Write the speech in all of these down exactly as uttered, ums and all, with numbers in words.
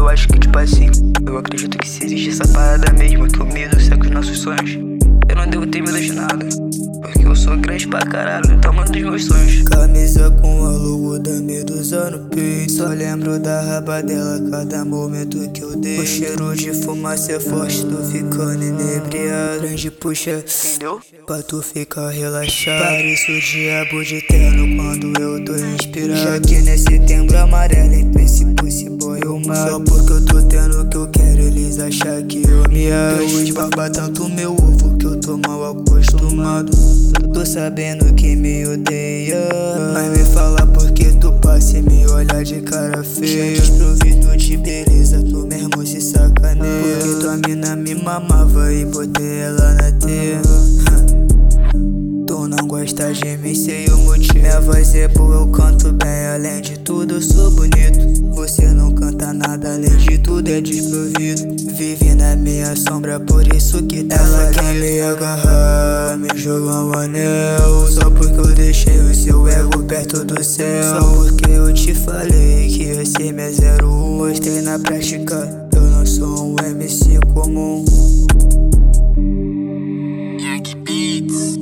eu acho que tipo assim, eu acredito que se existe essa parada mesmo, que o medo segue os nossos sonhos, eu não devo ter medo de nada, porque eu sou grande pra caralho, do tamanho dos meus sonhos. Camisa com a logo da Medusa no peito, só lembro da raba dela cada momento que eu dei. O cheiro de fumaça é forte, tô ficando inebriado. Grande puxa, Entendeu? pra tu ficar relaxado. Pareço o diabo de terno quando eu tô inspirado. Já que nesse setembro amarelo entre esse pussy boy eu mato. Só porque eu tô tendo o que eu quero, eles acham que eu me acho. Eu esbarba tanto meu ovo que eu tô mal acostumado. Tô sabendo que me odeia, mas me fala porque tu passa e me olha de cara feia. Desprovido de beleza, tu mesmo se sacaneia. Porque tua mina me mamava e botei ela na teia. Tu não gosta de mim, sei o motivo. Minha voz é boa, eu canto bem, além de tudo eu sou bonito. Você não canta nada, além de tudo é desprovido. Vive na minha sombra, por isso que tá ela quer me agarrar, me jogar um anel. Só porque eu deixei o seu ego perto do céu. Só porque eu te falei que esse é zero um. Mostrei na prática, eu não sou um M C comum. Yankee Beats.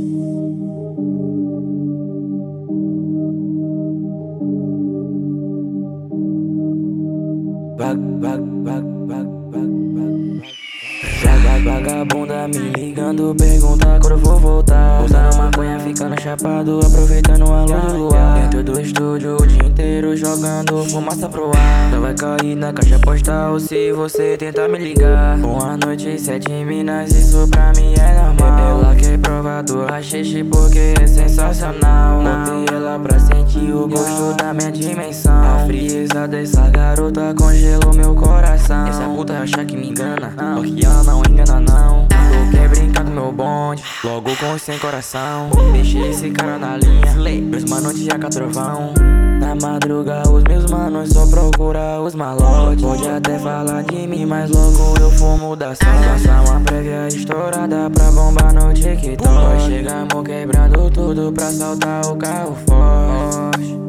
Vag, vag, vag, vag, vag, vag. Vaga, vagabunda me ligando, pergunta quando eu vou voltar. Usando maconha, ficando chapado, aproveitando a luz do luar. Dentro do estúdio o dia inteiro jogando fumaça pro ar. Só vai cair na caixa postal se você tentar me ligar. Boa noite, sete minas, isso pra mim é normal. Ela quer provar do rachixe porque é sensacional. Botei ela pra sentir o gosto da minha dimensão. A frieza dessa garota congelou meu coração. Essa puta acha que me engana, porque ela não engana não. Tu quer brincar com meu bonde, logo com sem coração. Deixei esse cara na linha, meus manos te jaca trovão. Na madruga os meus manos só procura os malotes. Pode até falar de mim, mas logo eu fumo da sala. Passar uma prévia estourada pra bombar no TikTok. Chegamos quebrando tudo pra saltar o carro forte.